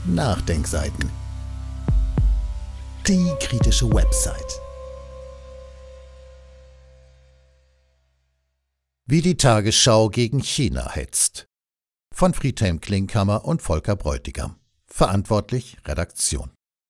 Nachdenkseiten. Die kritische Website. Wie die Tagesschau gegen China hetzt. Von Friedhelm Klinkhammer und Volker Bräutigam. Verantwortlich Redaktion.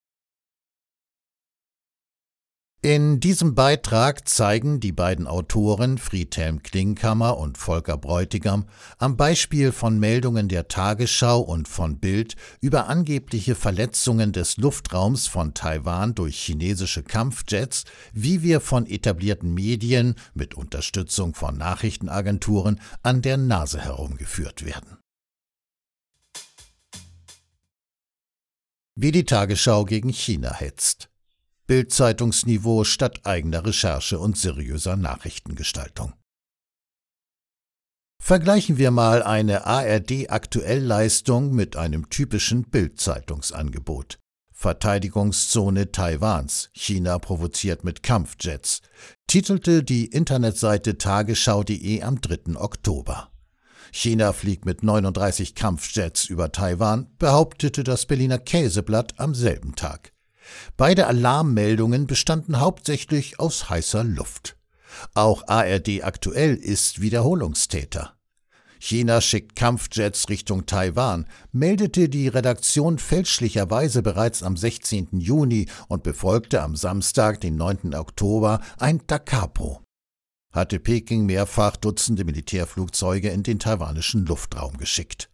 In diesem Beitrag zeigen die beiden Autoren Friedhelm Klinkhammer und Volker Bräutigam am Beispiel von Meldungen der Tagesschau und von Bild über angebliche Verletzungen des Luftraums von Taiwan durch chinesische Kampfjets, wie wir von etablierten Medien mit Unterstützung von Nachrichtenagenturen an der Nase herumgeführt werden. Wie die Tagesschau gegen China hetzt. Bild-Zeitungsniveau statt eigener Recherche und seriöser Nachrichtengestaltung. Vergleichen wir mal eine ARD-Aktuell-Leistung mit einem typischen Bild-Zeitungsangebot. Verteidigungszone Taiwans, China provoziert mit Kampfjets, titelte die Internetseite tagesschau.de am 3. Oktober. China fliegt mit 39 Kampfjets über Taiwan, behauptete das Berliner Käseblatt am selben Tag. Beide Alarmmeldungen bestanden hauptsächlich aus heißer Luft. Auch ARD Aktuell ist Wiederholungstäter. China schickt Kampfjets Richtung Taiwan, meldete die Redaktion fälschlicherweise bereits am 16. Juni und befolgte am Samstag, den 9. Oktober, ein Da Capo. Hatte Peking mehrfach Dutzende Militärflugzeuge in den taiwanischen Luftraum geschickt.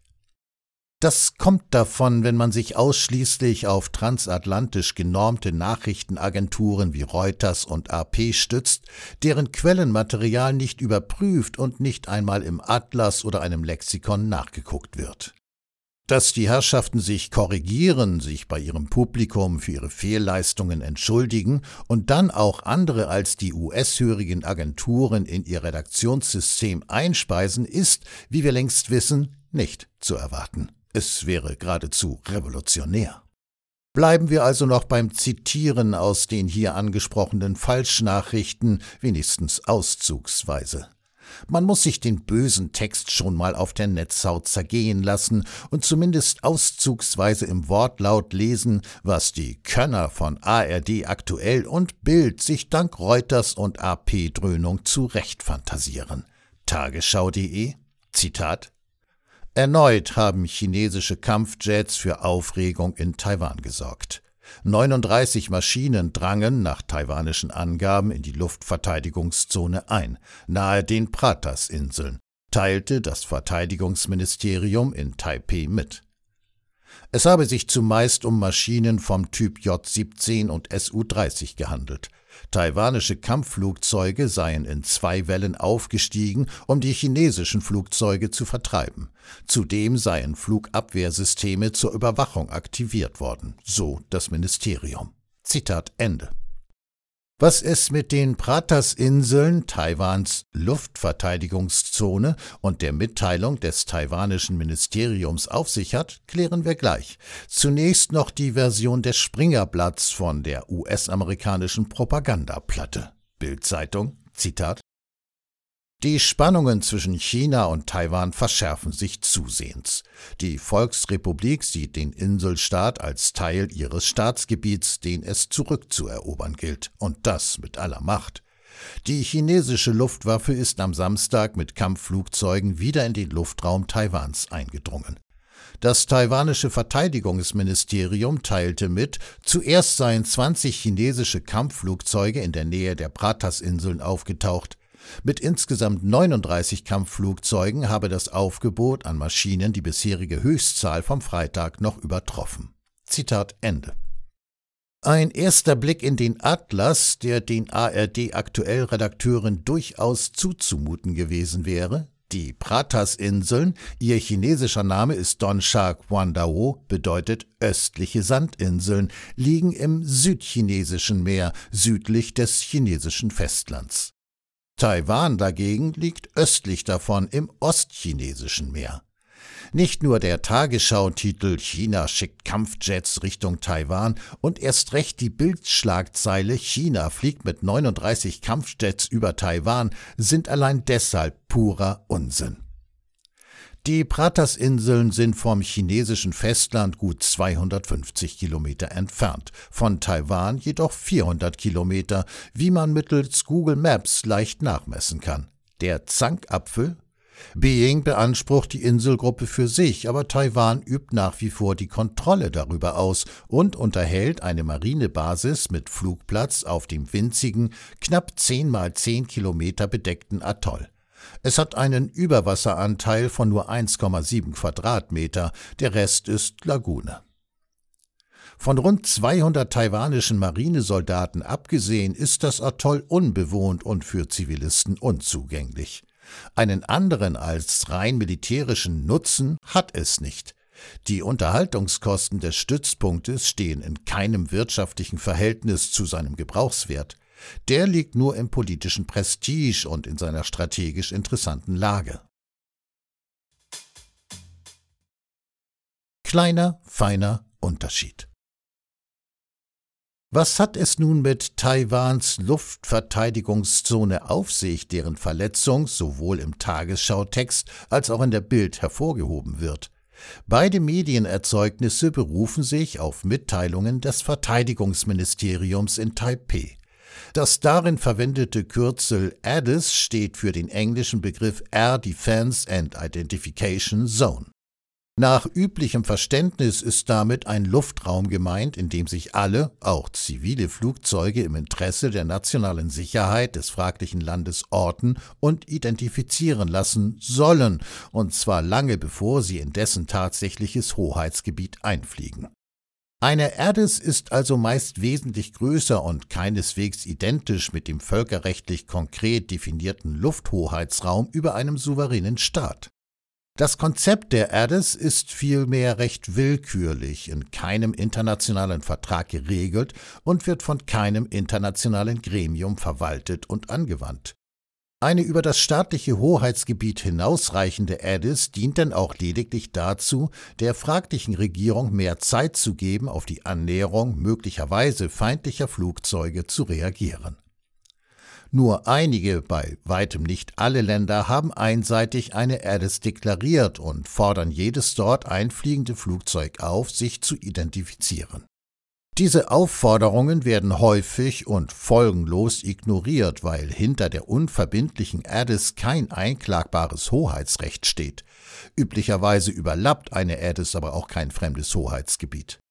Das kommt davon, wenn man sich ausschließlich auf transatlantisch genormte Nachrichtenagenturen wie Reuters und AP stützt, deren Quellenmaterial nicht überprüft und nicht einmal im Atlas oder einem Lexikon nachgeguckt wird. Dass die Herrschaften sich korrigieren, sich bei ihrem Publikum für ihre Fehlleistungen entschuldigen und dann auch andere als die US-hörigen Agenturen in ihr Redaktionssystem einspeisen, ist, wie wir längst wissen, nicht zu erwarten. Es wäre geradezu revolutionär. Bleiben wir also noch beim Zitieren aus den hier angesprochenen Falschnachrichten, wenigstens auszugsweise. Man muss sich den bösen Text schon mal auf der Netzhaut zergehen lassen und zumindest auszugsweise im Wortlaut lesen, was die Könner von ARD Aktuell und Bild sich dank Reuters und AP-Dröhnung zurechtfantasieren. Tagesschau.de, Zitat: Erneut haben chinesische Kampfjets für Aufregung in Taiwan gesorgt. 39 Maschinen drangen nach taiwanischen Angaben in die Luftverteidigungszone ein, nahe den Pratas-Inseln, teilte das Verteidigungsministerium in Taipeh mit. Es habe sich zumeist um Maschinen vom Typ J-17 und Su-30 gehandelt. Taiwanische Kampfflugzeuge seien in 2 Wellen aufgestiegen, um die chinesischen Flugzeuge zu vertreiben. Zudem seien Flugabwehrsysteme zur Überwachung aktiviert worden, so das Ministerium. Zitat Ende. Was es mit den Pratas-Inseln, Taiwans Luftverteidigungszone und der Mitteilung des taiwanischen Ministeriums auf sich hat, klären wir gleich. Zunächst noch die Version des Springerblatts von der US-amerikanischen Propagandaplatte. Bild-Zeitung, Zitat: Die Spannungen zwischen China und Taiwan verschärfen sich zusehends. Die Volksrepublik sieht den Inselstaat als Teil ihres Staatsgebiets, den es zurückzuerobern gilt, und das mit aller Macht. Die chinesische Luftwaffe ist am Samstag mit Kampfflugzeugen wieder in den Luftraum Taiwans eingedrungen. Das taiwanische Verteidigungsministerium teilte mit, zuerst seien 20 chinesische Kampfflugzeuge in der Nähe der Pratas-Inseln aufgetaucht. Mit insgesamt 39 Kampfflugzeugen habe das Aufgebot an Maschinen die bisherige Höchstzahl vom Freitag noch übertroffen. Zitat Ende. Ein erster Blick in den Atlas, der den ARD-Aktuell-Redakteuren durchaus zuzumuten gewesen wäre. Die Pratas-Inseln, ihr chinesischer Name ist Donsha Guandao, bedeutet östliche Sandinseln, liegen im südchinesischen Meer, südlich des chinesischen Festlands. Taiwan dagegen liegt östlich davon im ostchinesischen Meer. Nicht nur der Tagesschau-Titel »China schickt Kampfjets Richtung Taiwan« und erst recht die Bildschlagzeile »China fliegt mit 39 Kampfjets über Taiwan« sind allein deshalb purer Unsinn. Die Pratas-Inseln sind vom chinesischen Festland gut 250 Kilometer entfernt, von Taiwan jedoch 400 Kilometer, wie man mittels Google Maps leicht nachmessen kann. Der Zankapfel? Beijing beansprucht die Inselgruppe für sich, aber Taiwan übt nach wie vor die Kontrolle darüber aus und unterhält eine Marinebasis mit Flugplatz auf dem winzigen, knapp 10 mal 10 Kilometer bedeckten Atoll. Es hat einen Überwasseranteil von nur 1,7 Quadratmeter, der Rest ist Lagune. Von rund 200 taiwanischen Marinesoldaten abgesehen ist das Atoll unbewohnt und für Zivilisten unzugänglich. Einen anderen als rein militärischen Nutzen hat es nicht. Die Unterhaltungskosten des Stützpunktes stehen in keinem wirtschaftlichen Verhältnis zu seinem Gebrauchswert. Der liegt nur im politischen Prestige und in seiner strategisch interessanten Lage. Kleiner, feiner Unterschied. Was hat es nun mit Taiwans Luftverteidigungszone auf sich, deren Verletzung sowohl im Tagesschautext als auch in der Bild hervorgehoben wird? Beide Medienerzeugnisse berufen sich auf Mitteilungen des Verteidigungsministeriums in Taipeh. Das darin verwendete Kürzel ADIS steht für den englischen Begriff Air Defense and Identification Zone. Nach üblichem Verständnis ist damit ein Luftraum gemeint, in dem sich alle, auch zivile Flugzeuge im Interesse der nationalen Sicherheit des fraglichen Landes orten und identifizieren lassen sollen, und zwar lange bevor sie in dessen tatsächliches Hoheitsgebiet einfliegen. Eine ADIS ist also meist wesentlich größer und keineswegs identisch mit dem völkerrechtlich konkret definierten Lufthoheitsraum über einem souveränen Staat. Das Konzept der ADIS ist vielmehr recht willkürlich, in keinem internationalen Vertrag geregelt und wird von keinem internationalen Gremium verwaltet und angewandt. Eine über das staatliche Hoheitsgebiet hinausreichende ADIS dient denn auch lediglich dazu, der fraglichen Regierung mehr Zeit zu geben, auf die Annäherung möglicherweise feindlicher Flugzeuge zu reagieren. Nur einige, bei weitem nicht alle Länder haben einseitig eine ADIS deklariert und fordern jedes dort einfliegende Flugzeug auf, sich zu identifizieren. Diese Aufforderungen werden häufig und folgenlos ignoriert, weil hinter der unverbindlichen ADIS kein einklagbares Hoheitsrecht steht. Üblicherweise überlappt eine ADIS aber auch kein fremdes Hoheitsgebiet.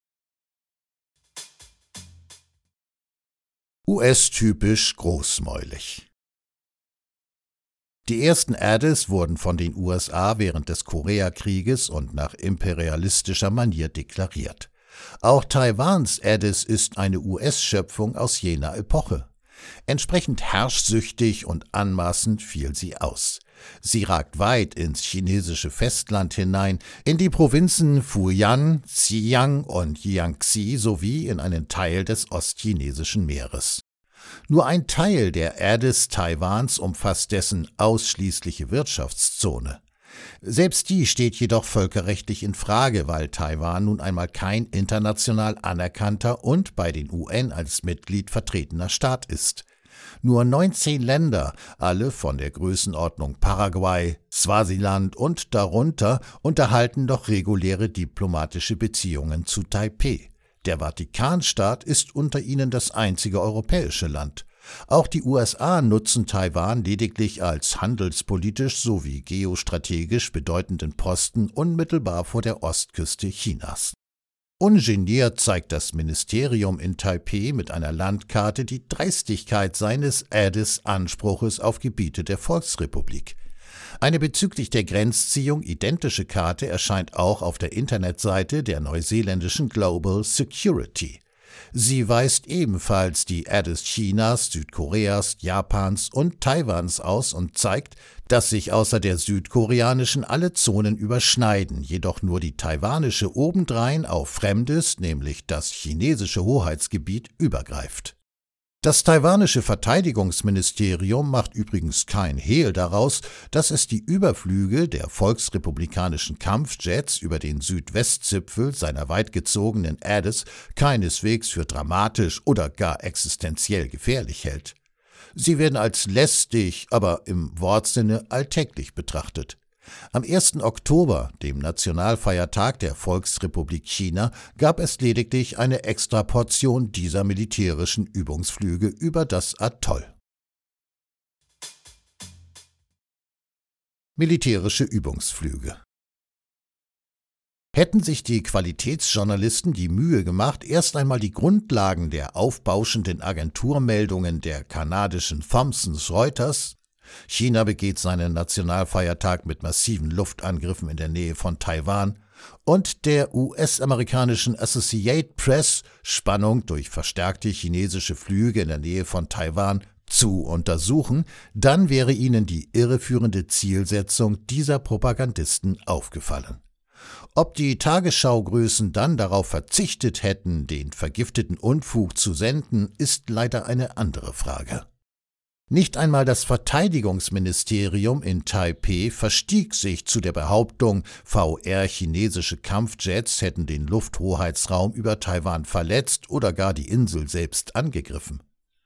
US-typisch großmäulig. Die ersten ADIS wurden von den USA während des Koreakrieges und nach imperialistischer Manier deklariert. Auch Taiwans ADIS ist eine US-Schöpfung aus jener Epoche. Entsprechend herrschsüchtig und anmaßend fiel sie aus. Sie ragt weit ins chinesische Festland hinein, in die Provinzen Fujian, Zhejiang und Jiangxi sowie in einen Teil des ostchinesischen Meeres. Nur ein Teil der ADIS Taiwans umfasst dessen ausschließliche Wirtschaftszone. Selbst die steht jedoch völkerrechtlich in Frage, weil Taiwan nun einmal kein international anerkannter und bei den UN als Mitglied vertretener Staat ist. Nur 19 Länder, alle von der Größenordnung Paraguay, Swasiland und darunter, unterhalten doch reguläre diplomatische Beziehungen zu Taipeh. Der Vatikanstaat ist unter ihnen das einzige europäische Land. Auch die USA nutzen Taiwan lediglich als handelspolitisch sowie geostrategisch bedeutenden Posten unmittelbar vor der Ostküste Chinas. Ungeniert zeigt das Ministerium in Taipeh mit einer Landkarte die Dreistigkeit seines ADIS-Anspruches auf Gebiete der Volksrepublik. Eine bezüglich der Grenzziehung identische Karte erscheint auch auf der Internetseite der neuseeländischen Global Security. Sie weist ebenfalls die ADIS Chinas, Südkoreas, Japans und Taiwans aus und zeigt, dass sich außer der südkoreanischen alle Zonen überschneiden, jedoch nur die taiwanische obendrein auf fremdes, nämlich das chinesische Hoheitsgebiet, übergreift. Das taiwanische Verteidigungsministerium macht übrigens kein Hehl daraus, dass es die Überflüge der volksrepublikanischen Kampfjets über den Südwestzipfel seiner weitgezogenen ADIS keineswegs für dramatisch oder gar existenziell gefährlich hält. Sie werden als lästig, aber im Wortsinne alltäglich betrachtet. Am 1. Oktober, dem Nationalfeiertag der Volksrepublik China, gab es lediglich eine Extraportion dieser militärischen Übungsflüge über das Atoll. Militärische Übungsflüge. Hätten sich die Qualitätsjournalisten die Mühe gemacht, erst einmal die Grundlagen der aufbauschenden Agenturmeldungen der kanadischen Thomson Reuters – China begeht seinen Nationalfeiertag mit massiven Luftangriffen in der Nähe von Taiwan – und der US-amerikanischen Associated Press – Spannung durch verstärkte chinesische Flüge in der Nähe von Taiwan – zu untersuchen, dann wäre ihnen die irreführende Zielsetzung dieser Propagandisten aufgefallen. Ob die Tagesschau-Größen dann darauf verzichtet hätten, den vergifteten Unfug zu senden, ist leider eine andere Frage. Nicht einmal das Verteidigungsministerium in Taipeh verstieg sich zu der Behauptung, VR-chinesische Kampfjets hätten den Lufthoheitsraum über Taiwan verletzt oder gar die Insel selbst angegriffen.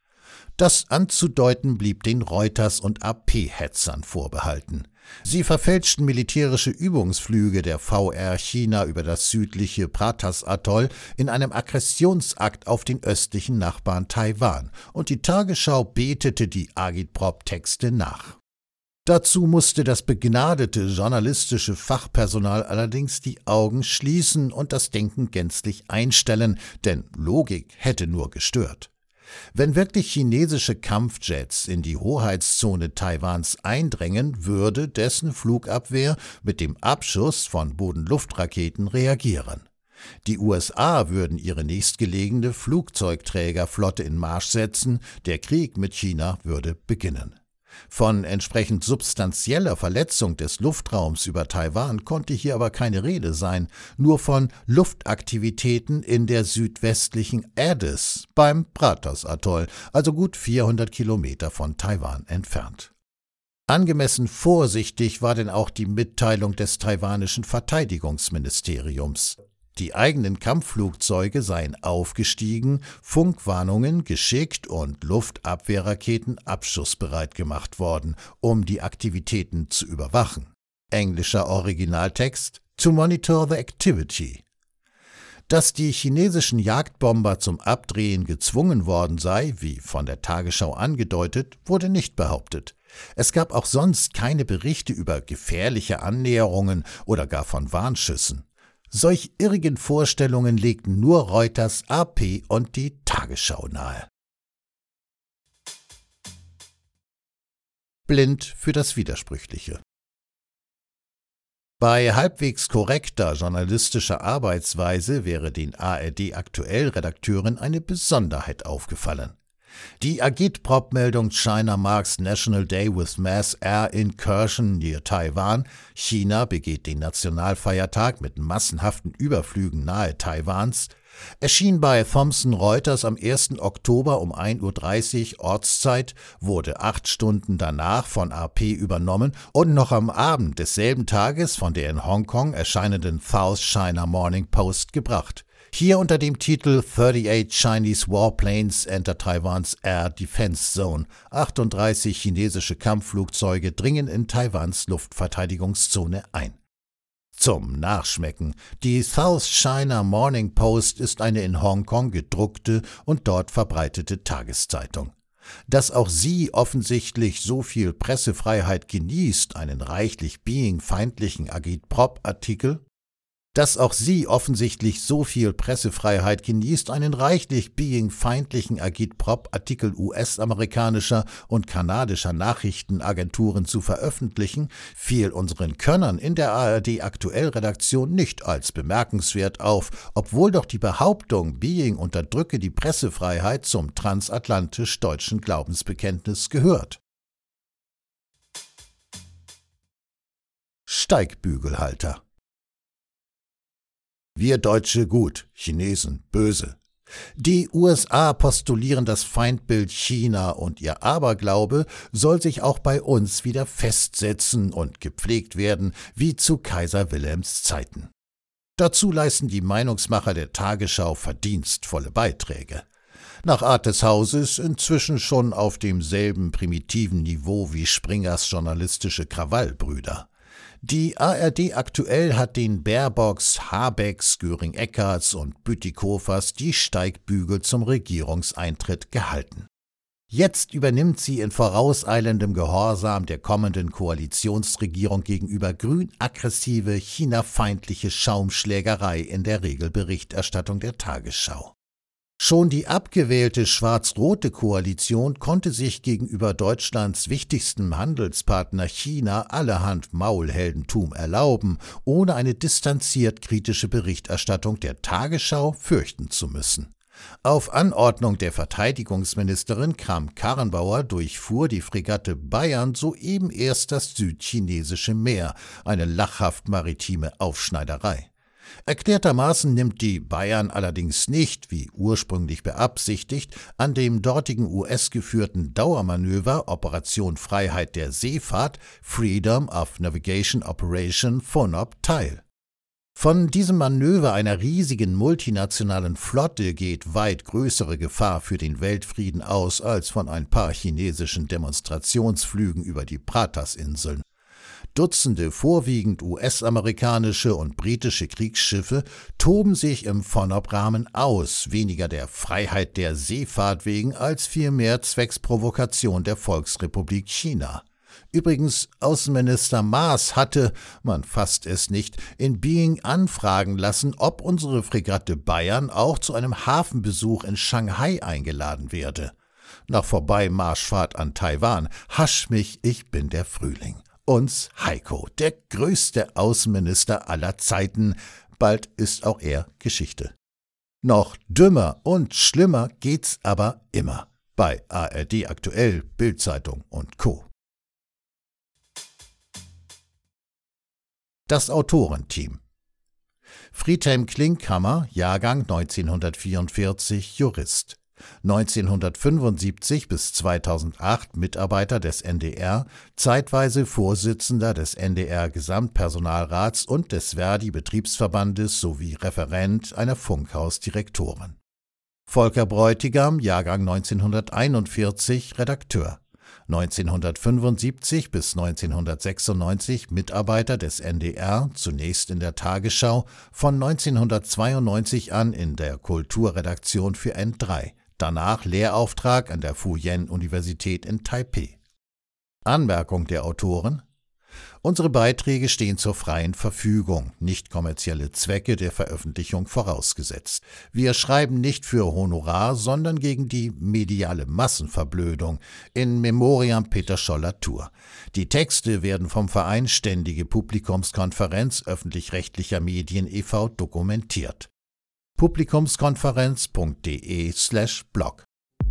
Das anzudeuten blieb den Reuters und AP-Hetzern vorbehalten. Sie verfälschten militärische Übungsflüge der VR China über das südliche Pratas-Atoll in einem Aggressionsakt auf den östlichen Nachbarn Taiwan, und die Tagesschau betete die Agitprop-Texte nach. Dazu musste das begnadete journalistische Fachpersonal allerdings die Augen schließen und das Denken gänzlich einstellen, denn Logik hätte nur gestört. Wenn wirklich chinesische Kampfjets in die Hoheitszone Taiwans eindrängen, würde dessen Flugabwehr mit dem Abschuss von Boden-Luft-Raketen reagieren. Die USA würden ihre nächstgelegene Flugzeugträgerflotte in Marsch setzen, der Krieg mit China würde beginnen. Von entsprechend substanzieller Verletzung des Luftraums über Taiwan konnte hier aber keine Rede sein, nur von Luftaktivitäten in der südwestlichen Addis beim Pratas-Atoll, also gut 400 Kilometer von Taiwan entfernt. Angemessen vorsichtig war denn auch die Mitteilung des taiwanischen Verteidigungsministeriums. Die eigenen Kampfflugzeuge seien aufgestiegen, Funkwarnungen geschickt und Luftabwehrraketen abschussbereit gemacht worden, um die Aktivitäten zu überwachen. Englischer Originaltext: To monitor the activity. Dass die chinesischen Jagdbomber zum Abdrehen gezwungen worden sei, wie von der Tagesschau angedeutet, wurde nicht behauptet. Es gab auch sonst keine Berichte über gefährliche Annäherungen oder gar von Warnschüssen. Solch irrigen Vorstellungen legten nur Reuters, AP und die Tagesschau nahe. Blind für das Widersprüchliche. Bei halbwegs korrekter journalistischer Arbeitsweise wäre den ARD-Aktuell-Redakteuren eine Besonderheit aufgefallen. Die Agitprop-Meldung China marks National Day with Mass Air Incursion near Taiwan, China begeht den Nationalfeiertag mit massenhaften Überflügen nahe Taiwans, erschien bei Thomson Reuters am 1. Oktober um 1:30 Uhr Ortszeit, wurde 8 Stunden danach von AP übernommen und noch am Abend desselben Tages von der in Hongkong erscheinenden South China Morning Post gebracht. Hier unter dem Titel 38 Chinese Warplanes enter Taiwan's Air Defense Zone. 38 chinesische Kampfflugzeuge dringen in Taiwans Luftverteidigungszone ein. Zum Nachschmecken: Die South China Morning Post ist eine in Hongkong gedruckte und dort verbreitete Tageszeitung. Dass auch sie offensichtlich so viel Pressefreiheit genießt, einen reichlich being-feindlichen Agitprop-Artikel US-amerikanischer und kanadischer Nachrichtenagenturen zu veröffentlichen, fiel unseren Könnern in der ARD-Aktuell-Redaktion nicht als bemerkenswert auf, obwohl doch die Behauptung, Being unterdrücke die Pressefreiheit, zum transatlantisch-deutschen Glaubensbekenntnis gehört. Steigbügelhalter. Wir Deutsche gut, Chinesen böse. Die USA postulieren das Feindbild China und ihr Aberglaube soll sich auch bei uns wieder festsetzen und gepflegt werden wie zu Kaiser Wilhelms Zeiten. Dazu leisten die Meinungsmacher der Tagesschau verdienstvolle Beiträge. Nach Art des Hauses inzwischen schon auf demselben primitiven Niveau wie Springers journalistische Krawallbrüder. Die ARD aktuell hat den Baerbocks, Habecks, Göring-Eckarts und Bütikofers die Steigbügel zum Regierungseintritt gehalten. Jetzt übernimmt sie in vorauseilendem Gehorsam der kommenden Koalitionsregierung gegenüber grün aggressive, chinafeindliche Schaumschlägerei in der Regelberichterstattung der Tagesschau. Schon die abgewählte schwarz-rote Koalition konnte sich gegenüber Deutschlands wichtigstem Handelspartner China allerhand Maulheldentum erlauben, ohne eine distanziert kritische Berichterstattung der Tagesschau fürchten zu müssen. Auf Anordnung der Verteidigungsministerin Kramp-Karrenbauer durchfuhr die Fregatte Bayern soeben erst das südchinesische Meer, eine lachhaft maritime Aufschneiderei. Erklärtermaßen nimmt die Bayern allerdings nicht, wie ursprünglich beabsichtigt, an dem dortigen US-geführten Dauermanöver Operation Freiheit der Seefahrt Freedom of Navigation Operation FONOP teil. Von diesem Manöver einer riesigen multinationalen Flotte geht weit größere Gefahr für den Weltfrieden aus als von ein paar chinesischen Demonstrationsflügen über die Pratas-Inseln. Dutzende vorwiegend US-amerikanische und britische Kriegsschiffe toben sich im FONOP-Rahmen aus, weniger der Freiheit der Seefahrt wegen als vielmehr zwecks Provokation der Volksrepublik China. Übrigens, Außenminister Maas hatte, man fasst es nicht, in Beijing anfragen lassen, ob unsere Fregatte Bayern auch zu einem Hafenbesuch in Shanghai eingeladen werde. Nach Vorbeimarschfahrt an Taiwan, hasch mich, ich bin der Frühling. Uns Heiko, der größte Außenminister aller Zeiten, bald ist auch er Geschichte. Noch dümmer und schlimmer geht's aber immer bei ARD aktuell, Bild-Zeitung und Co. Das Autorenteam. Friedhelm Klinkhammer, Jahrgang 1944, Jurist. 1975 bis 2008 Mitarbeiter des NDR, zeitweise Vorsitzender des NDR-Gesamtpersonalrats und des Verdi-Betriebsverbandes sowie Referent einer Funkhausdirektorin. Volker Bräutigam, Jahrgang 1941, Redakteur. 1975 bis 1996 Mitarbeiter des NDR, zunächst in der Tagesschau, von 1992 an in der Kulturredaktion für N3. Danach Lehrauftrag an der Fu-Jen-Universität in Taipeh. Anmerkung der Autoren: Unsere Beiträge stehen zur freien Verfügung, nicht kommerzielle Zwecke der Veröffentlichung vorausgesetzt. Wir schreiben nicht für Honorar, sondern gegen die mediale Massenverblödung. In Memoriam Peter Scholler-Tour. Die Texte werden vom Verein Ständige Publikumskonferenz öffentlich-rechtlicher Medien e.V. dokumentiert. publikumskonferenz.de/blog.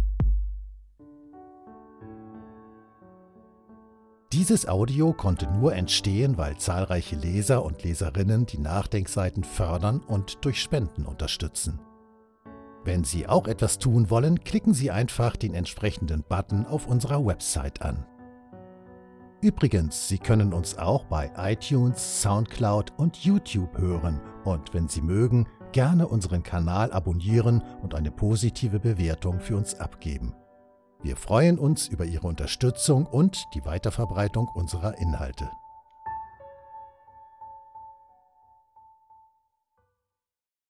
Dieses Audio konnte nur entstehen, weil zahlreiche Leser und Leserinnen die Nachdenkseiten fördern und durch Spenden unterstützen. Wenn Sie auch etwas tun wollen, klicken Sie einfach den entsprechenden Button auf unserer Website an. Übrigens, Sie können uns auch bei iTunes, Soundcloud und YouTube hören und, wenn Sie mögen, gerne unseren Kanal abonnieren und eine positive Bewertung für uns abgeben. Wir freuen uns über Ihre Unterstützung und die Weiterverbreitung unserer Inhalte.